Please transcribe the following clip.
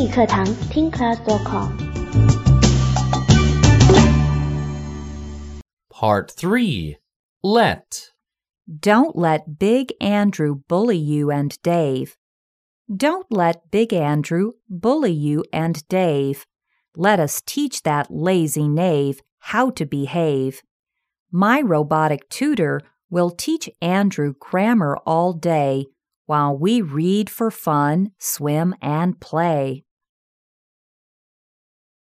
语课堂听 class.com Part 3. Let. Don't let Big Andrew bully you and Dave. Don't let Big Andrew bully you and Dave. Let us teach that lazy knave how to behave. My robotic tutor will teach Andrew grammar all day while we read for fun, swim, and play.